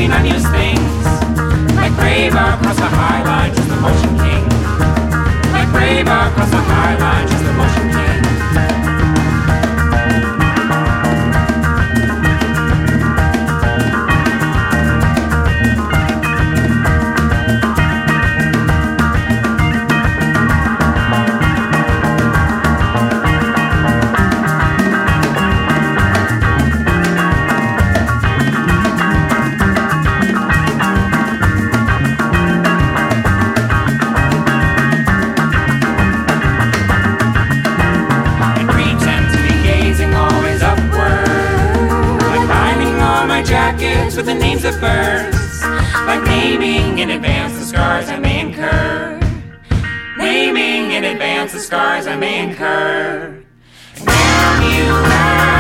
doing unused things. Like Braveheart across the high line, just the motion king. Like Braveheart across the high line, just the motion king. With the names of birds, like naming in advance the scars I may incur. Naming in advance the scars I may incur. Now you